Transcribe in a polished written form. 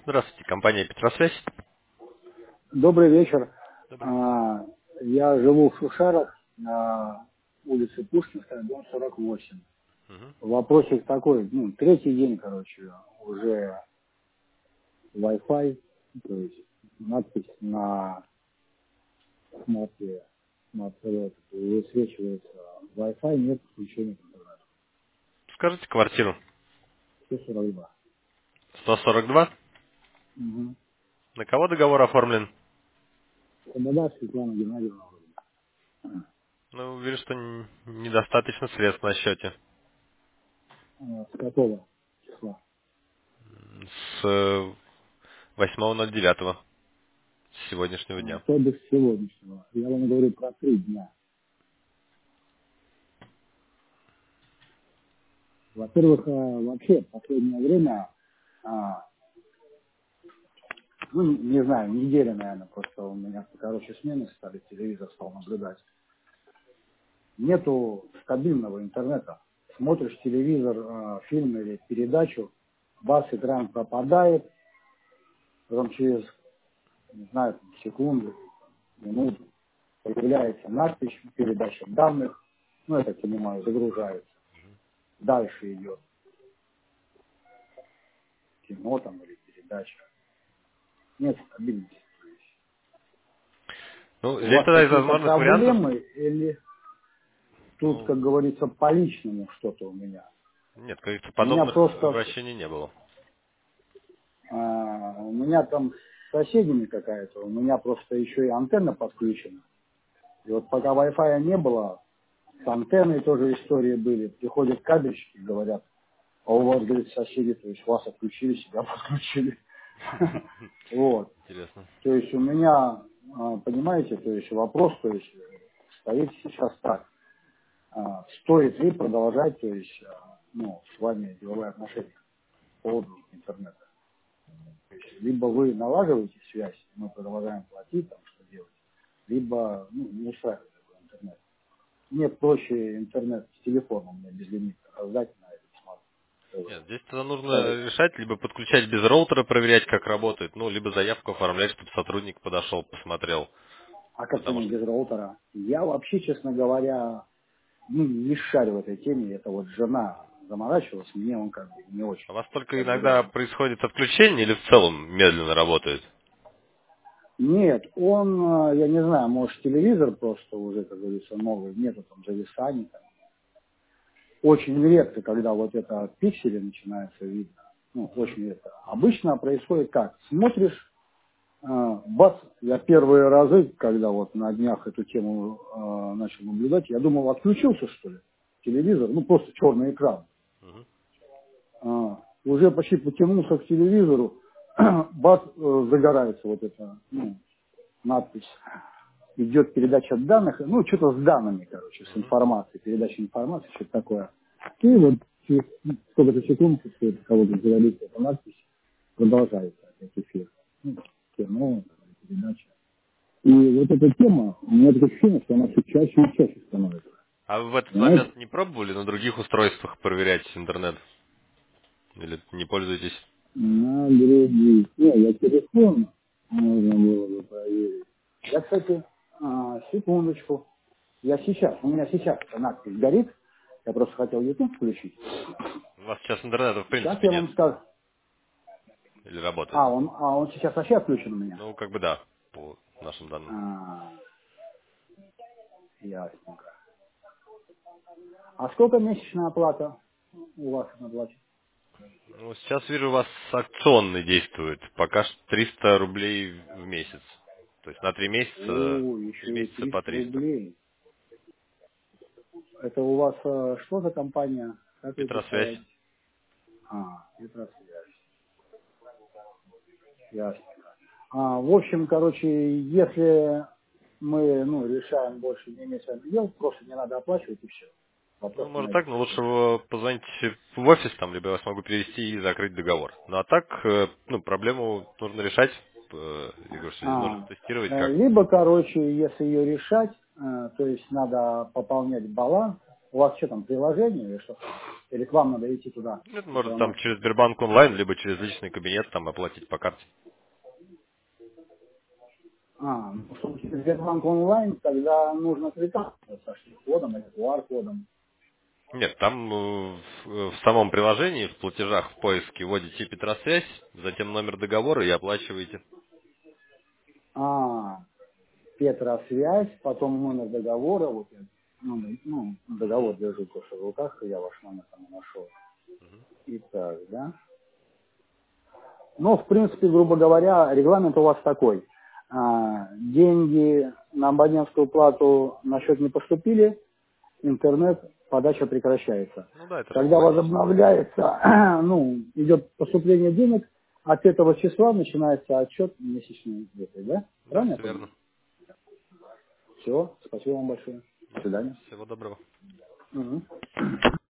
Здравствуйте, компания Петросвязь. Добрый вечер. Добрый вечер. А, Я живу в Шушарах на улице Пушкинская, дом 48. Мгм. Вопросик такой, третий день, короче, уже Wi-Fi, то есть надпись на смарт-ТВ высвечивается Wi-Fi, нет включения интернета. Скажите квартиру. 142. 142. Угу. На кого договор оформлен? Слобода Светлана Геннадьевна. Ну, вижу, что недостаточно средств на счете. С какого числа? С 8.09 с сегодняшнего дня. То без сегодняшнего. Я вам говорю про 3 дня. Во-первых, вообще в последнее время, а, не знаю, неделя, наверное, просто у меня, короче, смены стали, телевизор стал наблюдать. Нету стабильного интернета. Смотришь телевизор, фильм или передачу, бас, экран пропадает, потом через, не знаю, секунду, минуту появляется надпись, передача данных, я так понимаю, загружается. Дальше идет кино там или передача. Нет стабильности. Ну, У здесь вас тогда из какие-то возможных вариантов, проблемы или тут, ну, как говорится, по личному что-то у меня? нет, каких-то У меня подобных просто, обращений не было. у меня там с соседями какая-то, у меня просто еще и антенна подключена. И вот пока Wi-Fi не было, с антенной тоже истории были. Приходят кабельщики, говорят, а у вас, говорит, соседи, то есть вас отключили, себя подключили. Вот. Интересно. То есть у меня, понимаете, то есть вопрос, то есть стоит сейчас так. Стоит ли продолжать, то есть, с вами деловые отношения по поводу интернета? То есть, либо вы налаживаете связь, мы продолжаем платить, там, что делать, либо, не устраивает такой интернет. Мне проще интернет с телефона у меня безлимитно раздать на этот смарт Нет, здесь тогда ставить. нужно решать, либо подключать без роутера, проверять, как работает, либо заявку оформлять, чтобы сотрудник подошел, посмотрел. А как Потому понять что без роутера? Я вообще, честно говоря, не шарю в этой теме. Это вот жена заморачивалась, мне он как бы не очень у вас только иногда разбирается. происходит отключение или в целом медленно работает? Нет, он, я не знаю, может телевизор просто уже, как говорится, новый, нету там зависаний. Там. Очень редко, когда вот это пиксели начинается видно. Мгм. Очень редко. Обычно происходит как? Смотришь, бац, я первые разы, когда вот на днях эту тему начал наблюдать, я думал, отключился что ли телевизор, просто черный экран. Мгм. Уже почти потянулся к телевизору, бац, загорается вот эта надпись. Идет передача данных, что-то с данными, короче, с Мгм. информацией, передача информации, что-то такое. И вот через сколько-то секунд, после кого-то завалится эта надпись, продолжается опять эфир. Кино, передача. И вот эта тема, у меня такое ощущение, что она все чаще и чаще становится. А вы в этот Понимаете? момент не пробовали на других устройствах проверять интернет? Или не пользуетесь? На других. Не, я телефон можно было бы проверить. Я, кстати, секундочку. У меня сейчас эта надпись горит. Я просто хотел YouTube включить. У вас сейчас интернета в Сейчас принципе я нет. вам скажу. Или работает? Он сейчас вообще отключен у меня. Ну, как бы да, по нашим данным. А, ясненько. А сколько месячная оплата у вас на плате? Ну, сейчас вижу, у вас акционный действует. Пока что 300 рублей в месяц. То есть на 3 месяца, О, 3 еще и месяца по 300 300. рублей. Это у вас что за компания? Как вы Петросвязь. представляете? Петросвязь. Ясно. В общем, короче, если мы, решаем больше не иметь с вами дел, просто не надо оплачивать и все. Ну, Вопрос не может так, но найдется. лучше позвонить в офис там, либо я вас могу перевести и закрыть договор. Ну, а так, проблему нужно решать. Я говорю, что нужно тестировать как. Либо, короче, если ее решать, то есть надо пополнять баланс У вас что там, приложение или что? Или к вам надо идти туда? Это в можно там интернет? через Сбербанк онлайн, либо через личный кабинет там оплатить по карте. Ну, чтобы через Сбербанк онлайн, тогда нужно квитанцию со штрих-кодом или QR-кодом. Нет, там в самом приложении, в платежах, в поиске вводите Петросвязь, затем номер договора и оплачиваете. А, Петросвязь, потом номер договора, вот я, договор держу тоже в руках, и я ваш номер там нашел. Итак, да. Ну, в принципе, грубо говоря, регламент у вас такой. Деньги на абонентскую плату на счет не поступили, интернет, подача прекращается. Ну да, это же Когда автоматически. возобновляется, идет поступление денег, от этого числа начинается отчет месячный, да? Да, Правильно я все понимаю? верно. Все, спасибо вам большое. До Ну, свидания. всего доброго. Мгм.